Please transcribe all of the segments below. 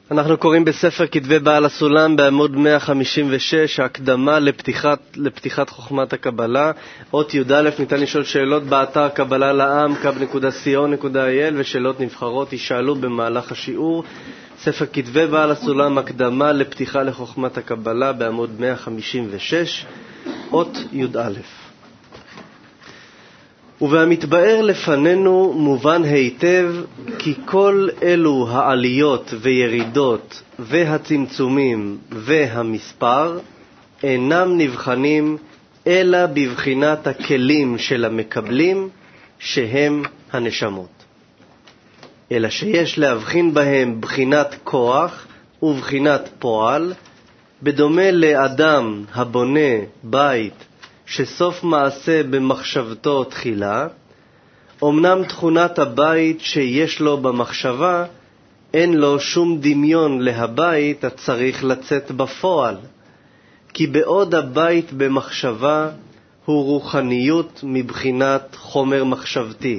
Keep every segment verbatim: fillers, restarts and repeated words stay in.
אנחנו קוראים בספר כתבי בעל הסולם בעמוד מאה חמישים ושש, ההקדמה לפתיחת, לפתיחת חוכמת הקבלה. אות י"א, ניתן לשאול שאלות באתר קבלה לעם, קו נקודה סי או נקודה איי אל, ושאלות נבחרות יישאלו במהלך השיעור. ספר כתבי בעל הסולם, הקדמה לפתיחה לחוכמת הקבלה בעמוד מאה חמישים ושש, אות י"א. ובמתבאר לפנינו מובן היטב כי כל אלו העליות וירידות והצמצומים והמספר אינם נבחנים אלא בבחינת הכלים של המקבלים שהם הנשמות, אלא שיש להבחין בהם בחינת כוח ובחינת פועל, בדומה לאדם הבונה בית שסוף מעשה במחשבתו תחילה. אמנם תכונת הבית שיש לו במחשבה אין לו שום דמיון להבית הצריך לצאת בפועל, כי בעוד הבית במחשבה הוא רוחניות מבחינת חומר מחשבתי,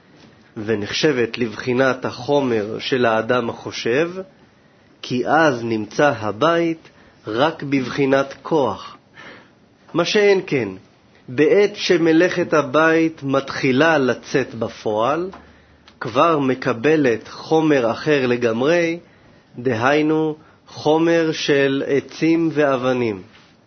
ונחשבת לבחינת החומר של האדם החושב, כי אז נמצא הבית רק בבחינת כוח. מה שאין כן, בעת שמלאכת הבית מתחילה לצאת בפועל, כבר מקבלת חומר אחר לגמרי, דהיינו חומר של עצים ואבנים.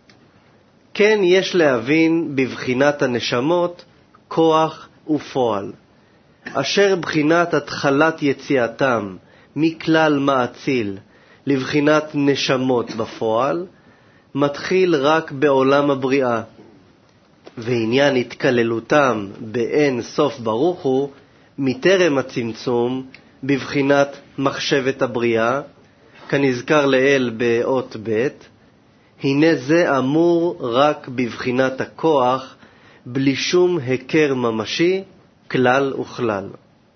כן יש להבין בבחינת הנשמות כוח ופועל, אשר בחינת התחלת יציאתם מכלל מאציל לבחינת נשמות בפועל, מתחיל רק בעולם הבריאה, ועניין התקללותם באין סוף ברוך הוא מטרם הצמצום בבחינת מחשבת הבריאה, כנזכר לאל באות ב'. הנה זה אמור רק בבחינת הכוח, בלי שום הכר ממשי כלל וכלל.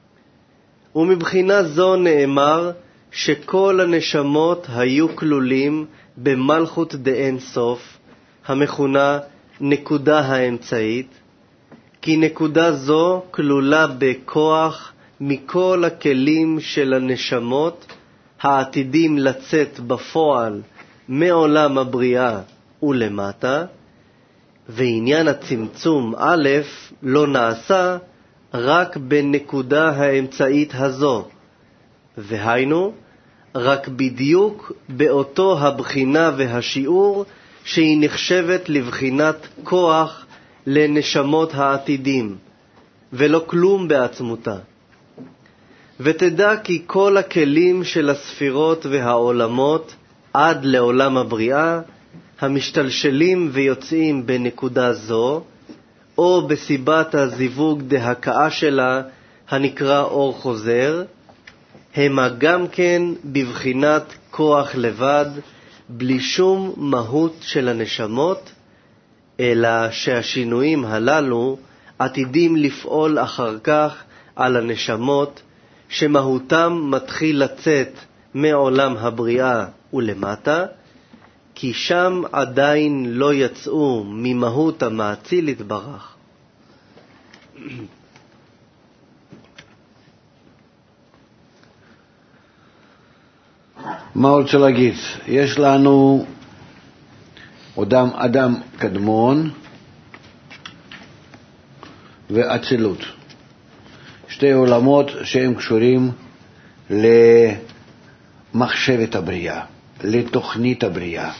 ומבחינה זו נאמר שכל הנשמות היו כלולים במלכות דאין סוף, המכונה נקודה האמצעית, כי נקודה זו כלולה בכוח מכל הכלים של הנשמות העתידים לצאת בפועל מעולם הבריאה ולמטה, ועניין הצמצום א' לא נעשה רק בנקודה האמצעית הזו, והיינו רק בדיוק באותו הבחינה והשיעור שהיא נחשבת לבחינת כוח לנשמות העתידים, ולא כלום בעצמותה. ותדע כי כל הכלים של הספירות והעולמות עד לעולם הבריאה, המשתלשלים ויוצאים בנקודה זו, או בסיבת הזיווג דהקאה שלה הנקרא אור חוזר, המה גם כן בבחינת כוח לבד, בלי שום מהות של הנשמות, אלא שהשינויים הללו עתידים לפעול אחר כך על הנשמות, שמהותם מתחיל לצאת מעולם הבריאה ולמטה, כי שם עדיין לא יצאו ממהות המאציל יתברך. מה רוצה להגיד? יש לנו אדם, אדם קדמון ואצילות, שתי עולמות שהם קשורים למחשבת הבריאה, לתוכנית הבריאה,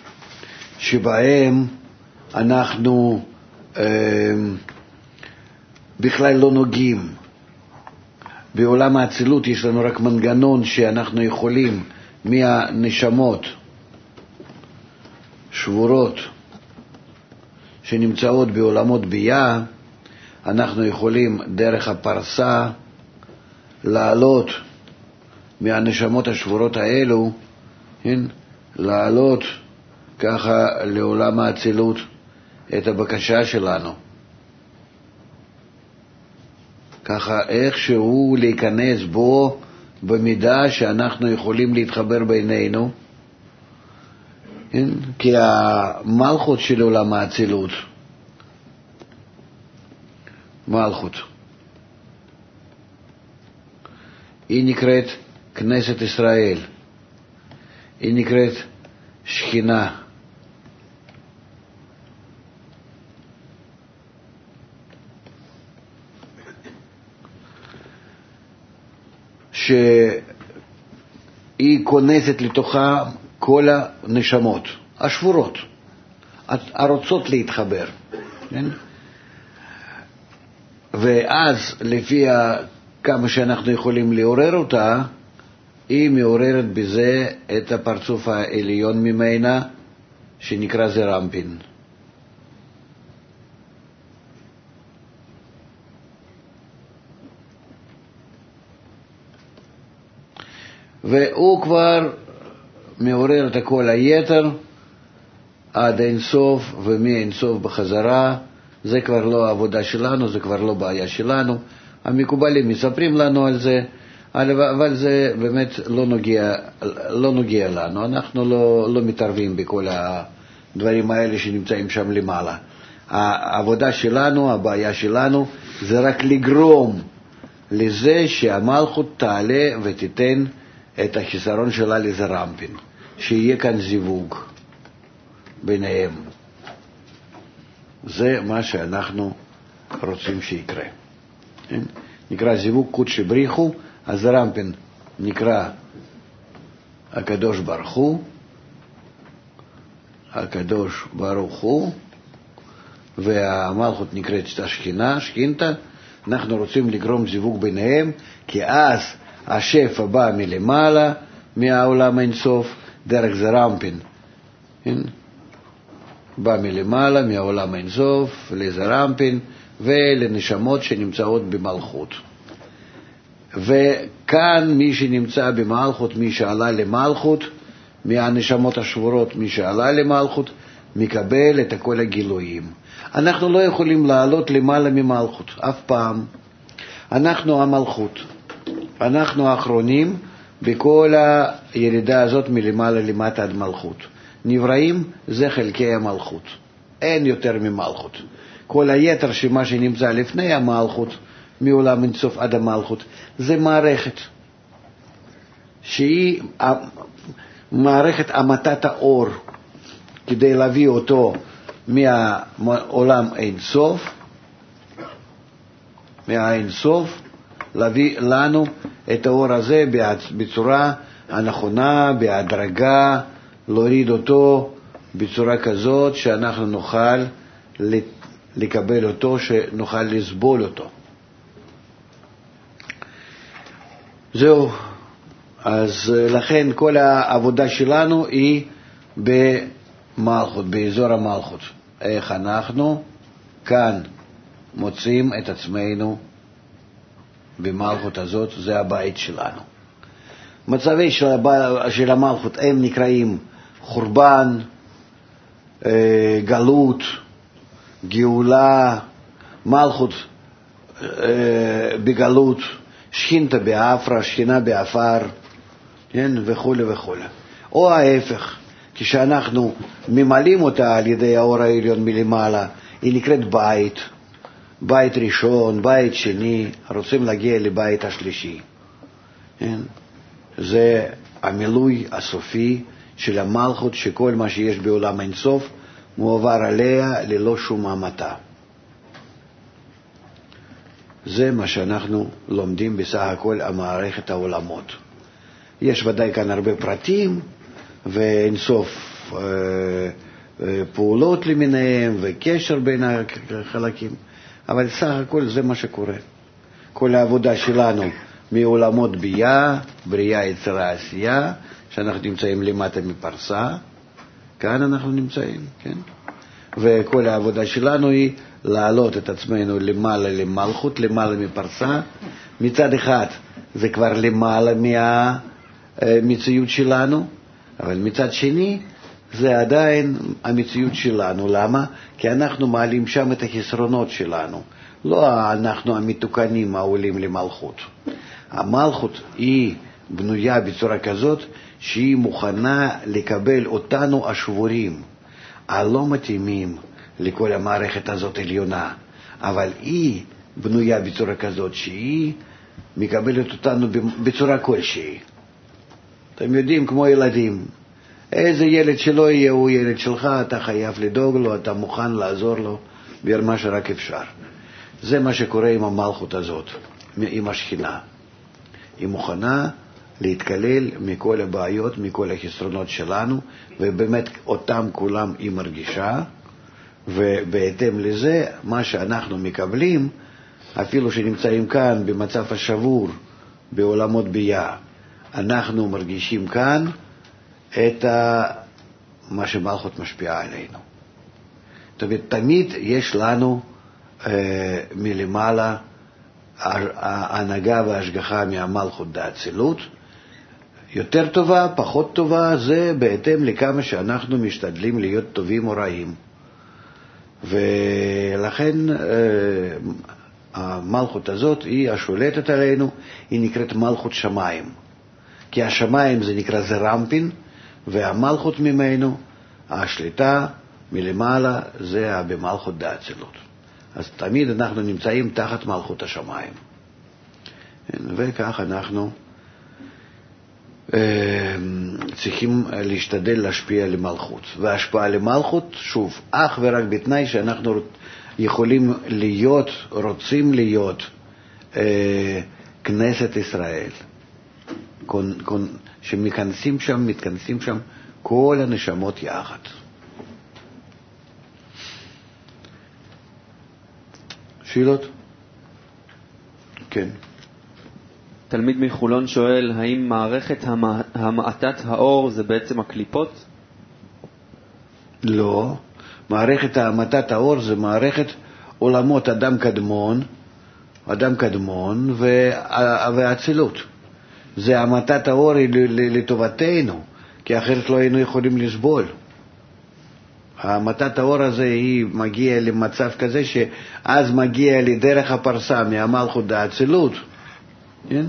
שבהם אנחנו אה, בכלל לא נוגעים. בעולם האצילות יש לנו רק מנגנון שאנחנו יכולים מהנשמות שבורות שנמצאות בעולמות ביאה, אנחנו יכולים דרך הפרסה לעלות מהנשמות השבורות האלו, כן? לעלות ככה לעולם האצילות את הבקשה שלנו, ככה איכשהו להיכנס בו במידה שאנחנו יכולים להתחבר בינינו, כן? כי המלכות של עולם האצילות, מלכות, היא נקראת כנסת ישראל, היא נקראת שכינה. שהיא כונסת לתוכה כל הנשמות השבורות, הרוצות להתחבר, כן? ואז לפי כמה שאנחנו יכולים לעורר אותה, היא מעוררת בזה את הפרצוף העליון ממנה, שנקרא זרמפין. והוא כבר מעורר את הכל היתר עד אינסוף ומאינסוף בחזרה. זה כבר לא העבודה שלנו, זה כבר לא בעיה שלנו. המקובלים מספרים לנו על זה, אבל זה באמת לא נוגע, לא נוגע לנו. אנחנו לא, לא מתערבים בכל הדברים האלה שנמצאים שם למעלה. העבודה שלנו, הבעיה שלנו, זה רק לגרום לזה שהמלכות תעלה ותיתן את החיסרון שלה לזרמפין, שיהיה כאן זיווג ביניהם. זה מה שאנחנו רוצים שיקרה. נקרא זיווג קודש בריחו, הזרמפין נקרא הקדוש ברוך הוא, הקדוש ברוך הוא, והמלכות נקראת השכינה, שכינתה. אנחנו רוצים לגרום זיווג ביניהם, כי אז השפע בא מלמעלה, מהעולם האינסוף, דרך זרמפין. בא מלמעלה, מהעולם האינסוף, לזרמפין, ולנשמות שנמצאות במלכות. וכאן מי שנמצא במלכות, מי שעלה למלכות, מהנשמות השבורות, מי שעלה למלכות, מקבל את כל הגילויים. אנחנו לא יכולים לעלות למעלה ממלכות, אף פעם. אנחנו המלכות. אנחנו האחרונים בכל הירידה הזאת מלמעלה למטה עד מלכות. נבראים זה חלקי המלכות. אין יותר ממלכות. כל היתר שמה שנמצא לפני המלכות, מעולם אינסוף עד המלכות, זה מערכת. שהיא מערכת המתת האור, כדי להביא אותו מהעולם אינסוף, מהאינסוף, להביא לנו את האור הזה בצורה הנכונה, בהדרגה, להוריד אותו בצורה כזאת שאנחנו נוכל לקבל אותו, שנוכל לסבול אותו. זהו. אז לכן כל העבודה שלנו היא במלכות, באזור המלכות. איך אנחנו כאן מוצאים את עצמנו במלכות הזאת, זה הבית שלנו. מצבי של, הבא, של המלכות הם נקראים חורבן, גלות, גאולה, מלכות בגלות, שכינתה באפרה, שכינה באפר, כן? וכו' וכו'. או ההפך, כשאנחנו ממלאים אותה על ידי האור העליון מלמעלה, היא נקראת בית, בית ראשון, בית שני, רוצים להגיע לבית השלישי. כן? זה המילוי הסופי של המלכות, שכל מה שיש בעולם אינסוף מועבר עליה ללא שום המתה. זה מה שאנחנו לומדים בסך הכל המערכת העולמות. יש ודאי כאן הרבה פרטים ואינסוף אה, אה, פעולות למיניהם וקשר בין החלקים, אבל סך הכל זה מה שקורה. כל העבודה שלנו מעולמות בריאה, בריאה יצירה עשייה, שאנחנו נמצאים למטה מפרסה, כאן אנחנו נמצאים, כן? וכל העבודה שלנו היא להעלות את עצמנו למעלה למלכות, למעלה מפרסה. מצד אחד זה כבר למעלה מהמציאות שלנו, אבל מצד שני זה עדיין המציאות שלנו. למה? כי אנחנו מעלים שם את החסרונות שלנו. לא אנחנו המתוקנים העולים למלכות. המלכות היא בנויה בצורה כזאת שהיא מוכנה לקבל אותנו השבורים, הלא מתאימים לכל המערכת הזאת עליונה, אבל היא בנויה בצורה כזאת שהיא מקבלת אותנו בצורה כלשהי. אתם יודעים, כמו ילדים, איזה ילד שלא יהיה הוא ילד שלך, אתה חייב לדאוג לו, אתה מוכן לעזור לו במה שרק אפשר. זה מה שקורה עם המלכות הזאת, עם השכינה. היא מוכנה להתקלל מכל הבעיות, מכל החסרונות שלנו, ובאמת אותם כולם היא מרגישה, ובהתאם לזה מה שאנחנו מקבלים, אפילו שנמצאים כאן במצב השבור, בעולמות ביה, אנחנו מרגישים כאן את מה שמלכות משפיעה עלינו. זאת אומרת, תמיד יש לנו אה, מלמעלה ההנהגה וההשגחה מהמלכות דאצילות, יותר טובה, פחות טובה, זה בהתאם לכמה שאנחנו משתדלים להיות טובים או רעים. ולכן אה, המלכות הזאת היא השולטת עלינו, היא נקראת מלכות שמיים. כי השמיים זה נקרא זרמפין, והמלכות ממנו, השליטה מלמעלה, זה במלכות דאצילות. אז תמיד אנחנו נמצאים תחת מלכות השמיים. וכך אנחנו אה, צריכים להשתדל להשפיע למלכות. וההשפעה למלכות, שוב, אך ורק בתנאי שאנחנו יכולים להיות, רוצים להיות אה, כנסת ישראל. קונ, קונ, שמכנסים שם, מתכנסים שם כל הנשמות יחד. שאלות? כן. תלמיד מחולון שואל, האם מערכת המעטת האור זה בעצם הקליפות? לא. מערכת המעטת האור זה מערכת עולמות אדם קדמון, אדם קדמון והאצילות. זה המעטת האור לטובתנו, כי אחרת לא היינו יכולים לסבול. המעטת האור הזה היא מגיעה למצב כזה שאז מגיע לדרך הפרסה מהמלכות דאצילות, כן?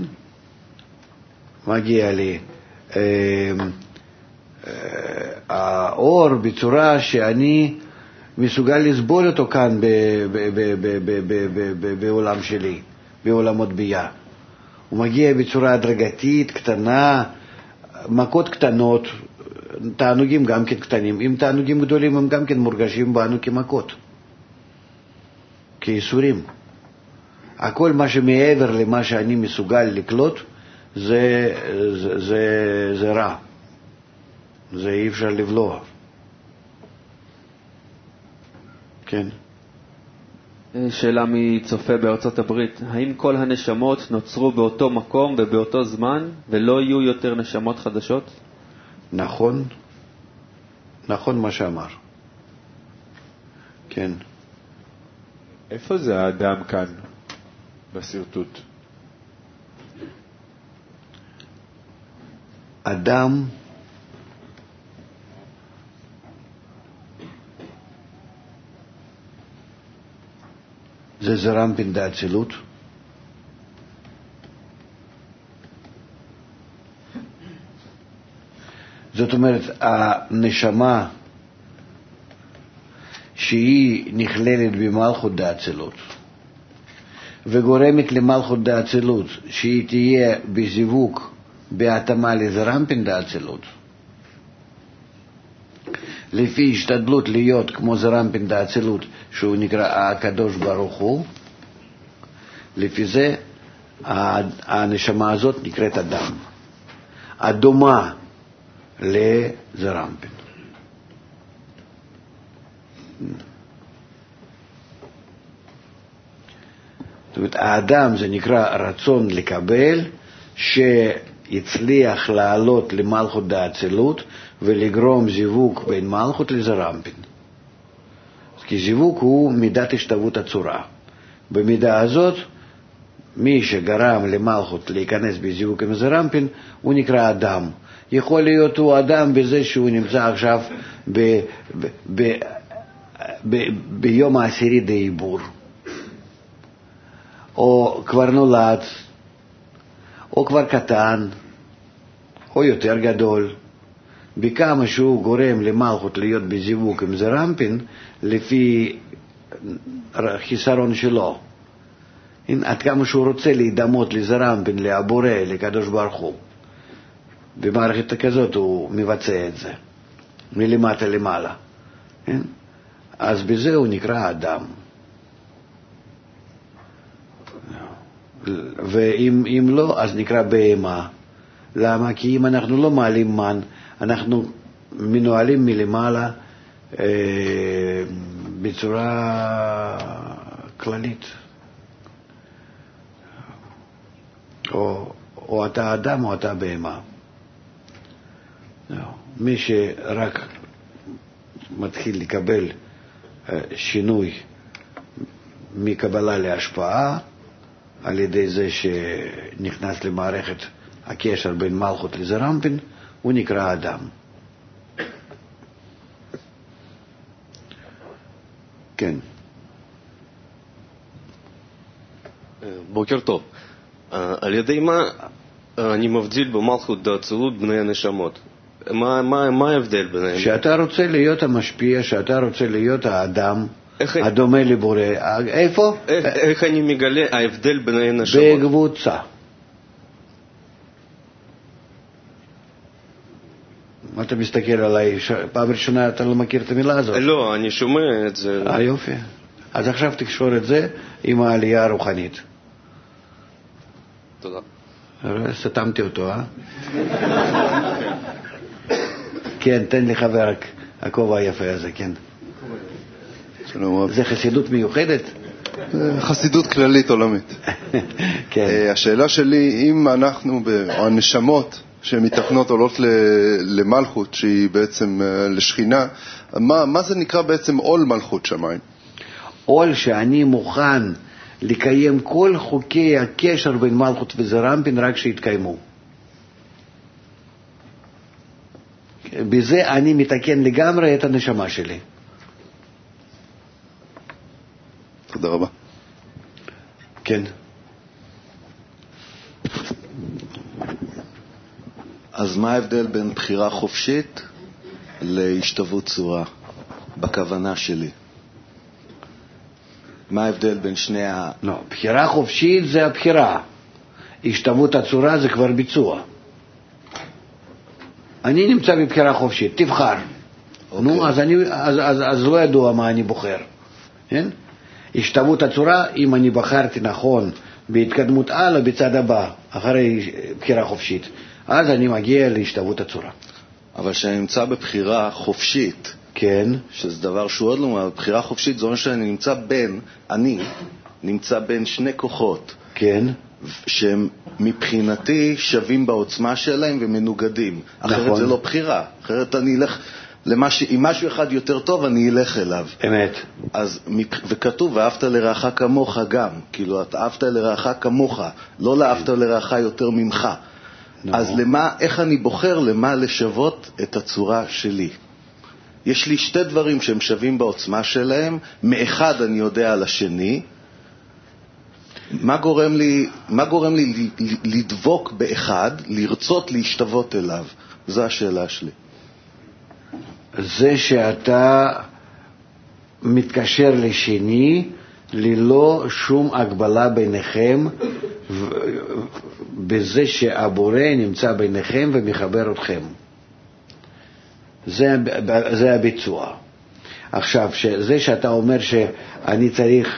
מגיע לי אה, אה, האור בצורה שאני מסוגל לסבול אותו כאן ב, ב, ב, ב, ב, ב, ב, ב, בעולם שלי, בעולמות ביה. הוא מגיע בצורה הדרגתית, קטנה, מכות קטנות, תענוגים גם כן קטנים. אם תענוגים גדולים הם גם כן מורגשים בנו כמכות, כייסורים. הכל מה שמעבר למה שאני מסוגל לקלוט זה, זה, זה, זה רע. זה אי אפשר לבלוע. כן. שאלה מצופה בארצות הברית, האם כל הנשמות נוצרו באותו מקום ובאותו זמן ולא יהיו יותר נשמות חדשות? נכון, נכון מה שאמר. כן. איפה זה האדם כאן בסרטוט? אדם זה זרמפין דאצילות, זאת אומרת הנשמה שהיא נכללת במלכות דאצילות וגורמת למלכות דאצילות שהיא תהיה בזיווג בהתאמה לזרמפין דאצילות, לפי השתדלות להיות כמו זרמפין דאצילות שהוא נקרא הקדוש ברוך הוא, לפי זה הנשמה הזאת נקראת אדם, הדומה לזרמפין. זאת אומרת, האדם זה נקרא רצון לקבל שיצליח לעלות למלכות דאצילות ולגרום זיווג בין מלכות לזרמפין. כי זיווג הוא מידת השתוות הצורה. במידה הזאת, מי שגרם למלכות להיכנס בזיווג עם זרמפין, הוא נקרא אדם. יכול להיות הוא אדם בזה שהוא נמצא עכשיו ב, ב, ב, ב, ביום העשירי דעיבור, או כבר נולד, או כבר קטן, או יותר גדול. בכמה שהוא גורם למלכות להיות בזיווג עם זרמפין, לפי חיסרון שלו. עד כמה שהוא רוצה להידמות לזרמפין, להבורא, לקדוש ברוך הוא. במערכת כזאת הוא מבצע את זה. מלמטה למעלה. כן? אז בזה הוא נקרא אדם. ואם אם לא, אז נקרא בהמה. למה? כי אם אנחנו לא מעלים מן, אנחנו מנוהלים מלמעלה אה, בצורה כללית. או, או אתה אדם או אתה בהמה. מי שרק מתחיל לקבל שינוי מקבלה להשפעה, על ידי זה שנכנס למערכת הקשר בין מלכות לזרמפין, הוא נקרא אדם. כן. בוקר טוב. על ידי מה אני מבדיל במלכות דאצילות בני הנשמות? מה, מה, מה ההבדל ביניהם? שאתה רוצה להיות המשפיע, שאתה רוצה להיות האדם הדומה לבורא. איפה? איך, איך אני מגלה ההבדל בין הנשמות? בקבוצה. אתה מסתכל עליי, פעם ראשונה אתה לא מכיר את המילה הזאת? לא, אני שומע את זה. אה, יופי. אז עכשיו תקשור את זה עם העלייה הרוחנית. תודה. סתמתי אותו, אה? כן, תן לי חבר הכובע היפה הזה, כן. זה חסידות מיוחדת? חסידות כללית עולמית. כן. השאלה שלי, אם אנחנו, או הנשמות שמתקנות עולות למלכות, שהיא בעצם לשכינה, מה, מה זה נקרא בעצם עול מלכות שמיים? עול שאני מוכן לקיים כל חוקי הקשר בין מלכות וזרמפין רק שיתקיימו. בזה אני מתקן לגמרי את הנשמה שלי. תודה רבה. כן. אז מה ההבדל בין בחירה חופשית להשתוות צורה בכוונה שלי? מה ההבדל בין שני ה... לא, בחירה חופשית זה הבחירה. השתוות הצורה זה כבר ביצוע. אני נמצא בבחירה חופשית, תבחר. Okay. נו, אז, אני, אז, אז, אז לא ידוע מה אני בוחר. כן? השתוות הצורה, אם אני בחרתי נכון בהתקדמות הלאה בצד הבא, אחרי בחירה חופשית, אז אני מגיע להשתוות הצורה. אבל שאני נמצא בבחירה חופשית, כן. שזה דבר שהוא עוד לא, בבחירה חופשית זו שאני נמצא בין, אני נמצא בין שני כוחות. כן. שהם מבחינתי שווים בעוצמה שלהם ומנוגדים. אחרת נכון. זה לא בחירה. אחרת אני אלך, למש... אם משהו אחד יותר טוב, אני אלך אליו. אמת. אז, וכתוב, ואהבת לרעך כמוך גם. כאילו, אתה אהבת לרעך כמוך, לא לאהבת לרעך יותר ממך. נכון. אז למה, איך אני בוחר למה לשוות את הצורה שלי? יש לי שתי דברים שהם שווים בעוצמה שלהם. מאחד אני יודע על השני, מה גורם לי, מה גורם לי לדבוק באחד, לרצות להשתוות אליו? זו השאלה שלי. זה שאתה מתקשר לשני ללא שום הגבלה ביניכם, בזה שהבורא נמצא ביניכם ומחבר אתכם. זה, זה הביצוע. עכשיו, זה שאתה אומר שאני צריך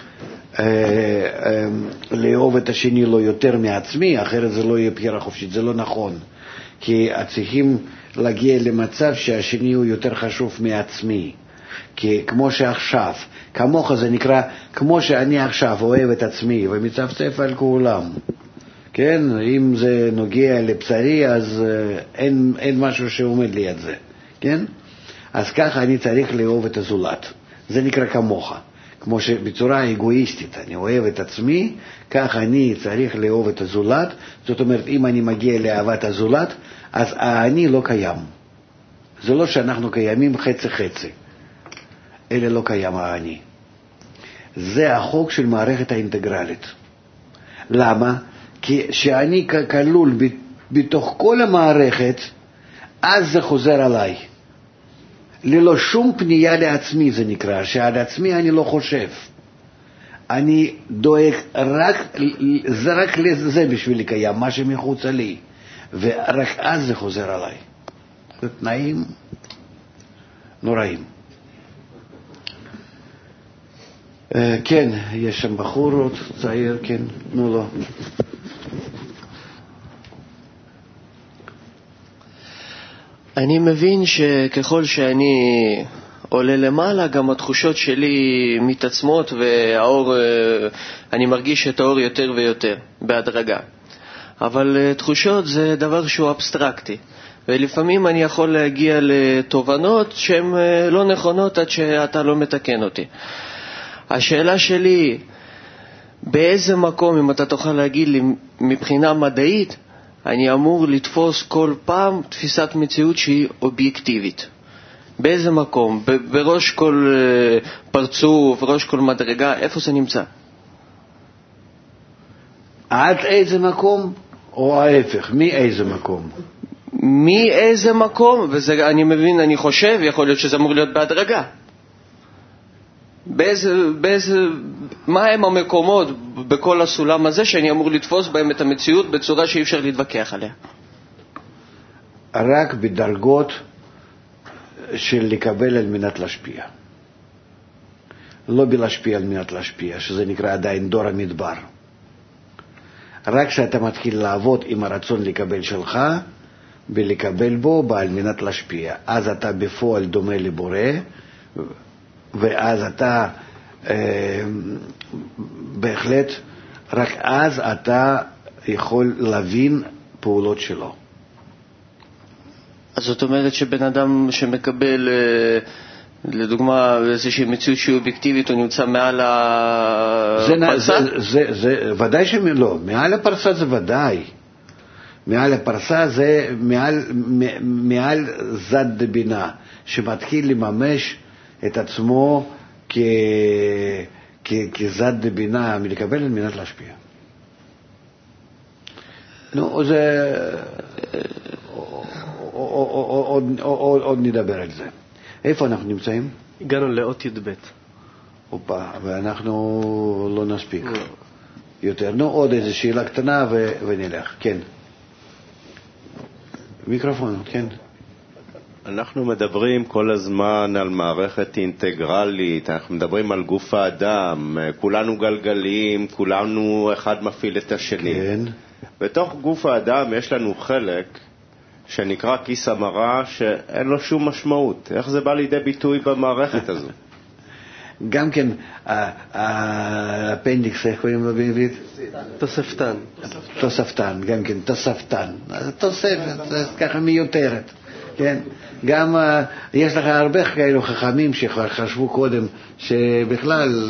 לאהוב את השני לא יותר מעצמי, אחרת זה לא יהיה בחירה חופשית, זה לא נכון. כי צריכים להגיע למצב שהשני הוא יותר חשוב מעצמי. כי כמו שעכשיו, כמוך זה נקרא, כמו שאני עכשיו אוהב את עצמי ומצפצף על כולם. כן, אם זה נוגע לבשרי, אז אין, אין משהו שעומד ליד זה. כן? אז ככה אני צריך לאהוב את הזולת. זה נקרא כמוך. כמו שבצורה אגואיסטית אני אוהב את עצמי, כך אני צריך לאהוב את הזולת. זאת אומרת, אם אני מגיע לאהבת הזולת, אז אני לא קיים. זה לא שאנחנו קיימים חצי חצי, אלא לא קיים אני. זה החוק של מערכת האינטגרלית. למה? כי שאני כלול בתוך כל המערכת, אז זה חוזר עליי. ללא שום פנייה לעצמי זה נקרא, שעל עצמי אני לא חושב. אני דואג רק, זה רק לזה בשביל לקיים, מה שמחוץ לי. ורק אז זה חוזר עליי. זה תנאים. נוראים. כן, יש שם בחור עוד צעיר, כן, תנו לו. אני מבין שככל שאני עולה למעלה, גם התחושות שלי מתעצמות, והאור, אני מרגיש את האור יותר ויותר, בהדרגה. אבל תחושות זה דבר שהוא אבסטרקטי, ולפעמים אני יכול להגיע לתובנות שהן לא נכונות עד שאתה לא מתקן אותי. השאלה שלי, באיזה מקום, אם אתה תוכל להגיד לי מבחינה מדעית, אני אמור לתפוס כל פעם תפיסת מציאות שהיא אובייקטיבית? באיזה מקום? בראש כל פרצוף, בראש כל מדרגה, איפה זה נמצא? עד איזה מקום או ההפך? מאיזה מקום? מאיזה מקום, וזה אני מבין, אני חושב, יכול להיות שזה אמור להיות בהדרגה. באיזה, באיזה, מה הם המקומות בכל הסולם הזה שאני אמור לתפוס בהם את המציאות בצורה שאי אפשר להתווכח עליה? רק בדרגות של לקבל על מנת להשפיע. לא בלהשפיע על מנת להשפיע, שזה נקרא עדיין דור המדבר. רק כשאתה מתחיל לעבוד עם הרצון לקבל שלך, בלקבל בו, בעל מנת להשפיע. אז אתה בפועל דומה לבורא, ואז אתה אה, בהחלט, רק אז אתה יכול להבין פעולות שלו. אז זאת אומרת שבן אדם שמקבל, לדוגמה, איזושהי מציאות שהיא אובייקטיבית, הוא נמצא מעל הפרסה? זה, זה, זה, ודאי שלא. מעל הפרסה זה ודאי. מעל הפרסה זה מעל, מעל זד דבינה, שמתחיל לממש את עצמו כ, כ, כזד דבינה, מלקבל על מנת להשפיע. נו, זה... עוד נדבר על זה. איפה אנחנו נמצאים? הגענו לאות י"ב. אופה, ואנחנו לא נספיק יותר. נו, עוד איזו שאלה קטנה ונלך. כן. מיקרופון, כן. אנחנו מדברים כל הזמן על מערכת אינטגרלית, אנחנו מדברים על גוף האדם, כולנו גלגלים, כולנו אחד מפעיל את השני. כן. בתוך גוף האדם יש לנו חלק שנקרא כיס המרה, שאין לו שום משמעות. איך זה בא לידי ביטוי במערכת הזו? גם כן, האפנדיקס, איך קוראים לו בעברית? תוספתן. תוספתן, גם כן, תוספתן. תוספת, ככה מיותרת. כן? גם יש לך הרבה כאלו חכמים שכבר חשבו קודם שבכלל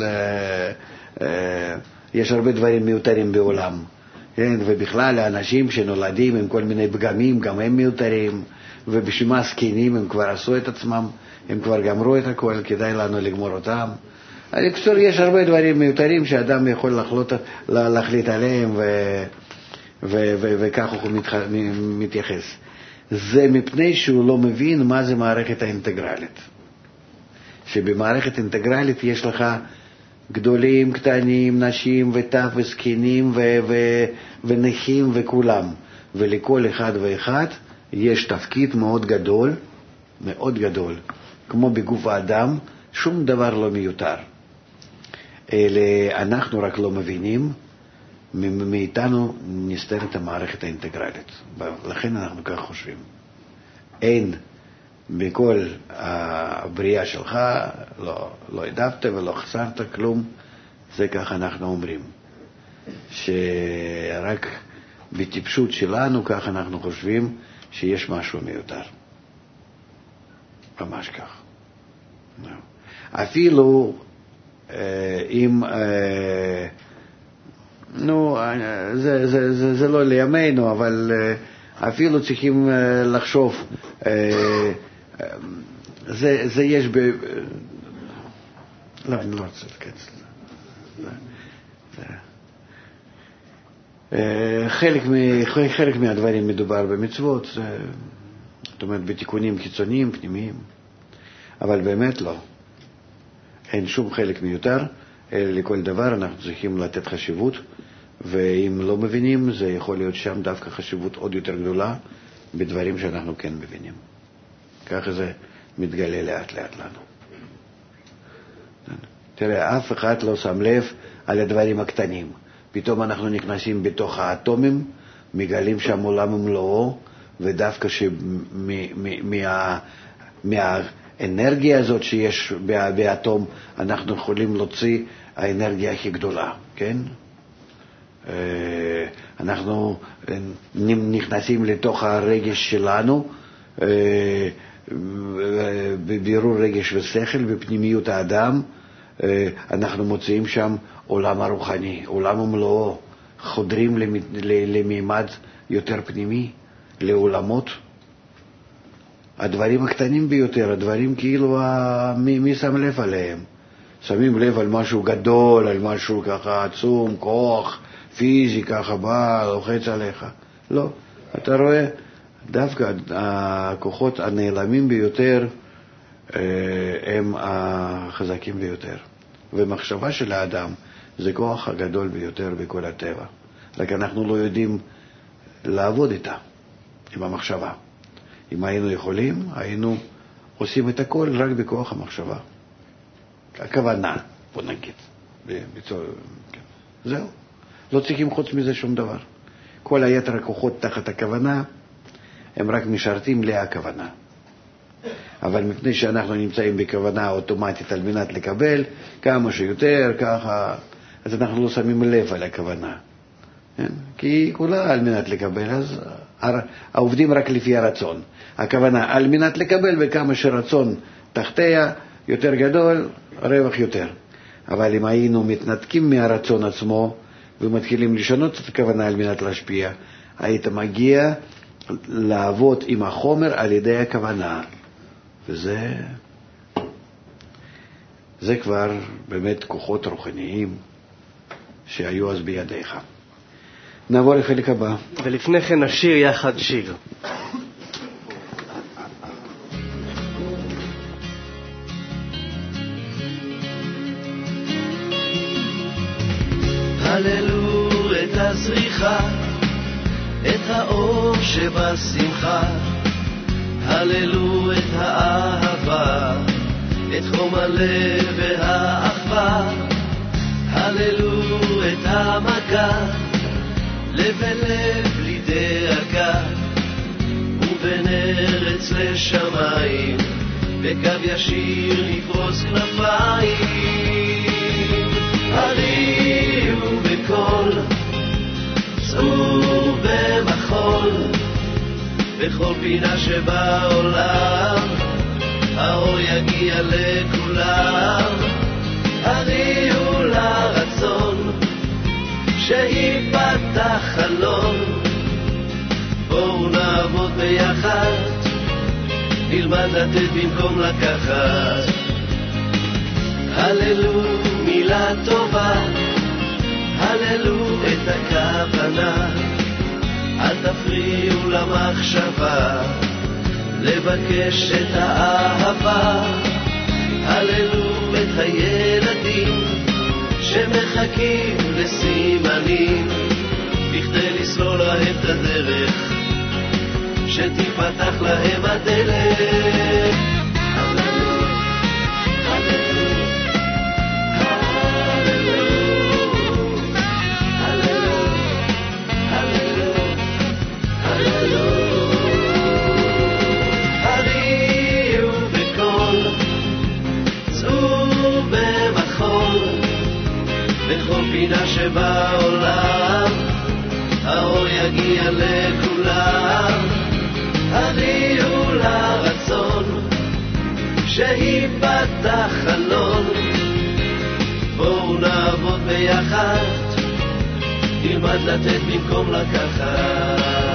יש הרבה דברים מיותרים בעולם. כן? ובכלל האנשים שנולדים עם כל מיני פגמים, גם הם מיותרים, ובשביל מה סקינים הם כבר עשו את עצמם, הם כבר גמרו את הכל, כדאי לנו לגמור אותם. בקיצור, יש הרבה דברים מיותרים שאדם יכול להחליט, להחליט עליהם, ו, ו, ו, וכך הוא מתח, מתייחס. זה מפני שהוא לא מבין מה זה מערכת האינטגרלית. שבמערכת אינטגרלית יש לך גדולים, קטנים, נשים וטף וסקינים ו- ו- ונכים וכולם. ולכל אחד ואחד יש תפקיד מאוד גדול, מאוד גדול. כמו בגוף האדם, שום דבר לא מיותר. אלה אנחנו רק לא מבינים, מאיתנו נסתרת המערכת האינטגרלית. לכן אנחנו כך חושבים. אין בכל הבריאה שלך, לא, לא הדבת ולא חסרת כלום, זה כך אנחנו אומרים. שרק בטיפשות שלנו כך אנחנו חושבים שיש משהו מיותר. ממש כך. אפילו אם, נו, זה, זה, זה, זה לא לימינו, אבל אפילו צריכים לחשוב, זה, זה יש ב... לא, אני לא רוצה לקץ לזה. חלק, חלק מהדברים מדובר במצוות, זאת אומרת בתיקונים קיצוניים, פנימיים, אבל באמת לא. אין שום חלק מיותר, אלא לכל דבר אנחנו צריכים לתת חשיבות, ואם לא מבינים, זה יכול להיות שם דווקא חשיבות עוד יותר גדולה בדברים שאנחנו כן מבינים. ככה זה מתגלה לאט לאט לנו. תראה, אף אחד לא שם לב על הדברים הקטנים. פתאום אנחנו נכנסים בתוך האטומים, מגלים שם עולם ומלואו, ודווקא מהאנרגיה הזאת שיש באטום, אנחנו יכולים להוציא האנרגיה הכי גדולה, כן? אנחנו נכנסים לתוך הרגש שלנו, בבירור רגש ושכל, בפנימיות האדם, אנחנו מוצאים שם עולם הרוחני, עולם ומלואו, חודרים למימד יותר פנימי, לעולמות. הדברים הקטנים ביותר, הדברים כאילו, מי, מי שם לב עליהם? שמים לב על משהו גדול, על משהו ככה עצום, כוח, פיזי, ככה בא, לוחץ עליך. לא, אתה רואה, דווקא הכוחות הנעלמים ביותר הם החזקים ביותר. ומחשבה של האדם זה כוח הגדול ביותר בכל הטבע. רק אנחנו לא יודעים לעבוד איתה, עם המחשבה. אם היינו יכולים, היינו עושים את הכל רק בכוח המחשבה. הכוונה, בוא נגיד. בצור... זהו. לא צריכים חוץ מזה שום דבר. כל היתר הכוחות תחת הכוונה, הם רק משרתים להכוונה. אבל מפני שאנחנו נמצאים בכוונה אוטומטית על מנת לקבל כמה שיותר, ככה, אז אנחנו לא שמים לב על הכוונה. כן? כי כולה על מנת לקבל, אז העובדים רק לפי הרצון. הכוונה על מנת לקבל, וכמה שרצון תחתיה יותר גדול, רווח יותר. אבל אם היינו מתנתקים מהרצון עצמו, ומתחילים לשנות את הכוונה על מנת להשפיע, היית מגיע לעבוד עם החומר על ידי הכוונה. וזה זה כבר באמת כוחות רוחניים שהיו אז בידיך. נעבור לחלק הבא. ולפני כן נשיר יחד שיר. הללו את הזריחה, את האור שבשמחה, הללו את האהבה, את חום הלב והאחווה, הללו את המגע, לב אל לב בלי דאגה, ובין ארץ לשמיים, בקו ישיר נפרוס כנפיים. הריעו בקול, צאו במחול, בכל פינה שבעולם, האור יגיע לכולם. הריעו לרצון, שיפתח חלון, בואו נעבוד ביחד, נלמד לתת במקום לקחת. הללו מילה טובה, הללו את הכוונה, אל תפריעו למחשבה, לבקש את האהבה. הללו את הילדים שמחכים לסימנים, בכדי לסלול להם את הדרך, שתיפתח להם הדלת. הללו, הללו, הללו, הללו, הללו, הריעו בקול, צאו במחול, בכל פינה שבעולם, האור יגיע לכולם. הריעו לרצון, שיפתח חלון, בואו נעבוד ביחד, נלמד לתת במקום לקחת.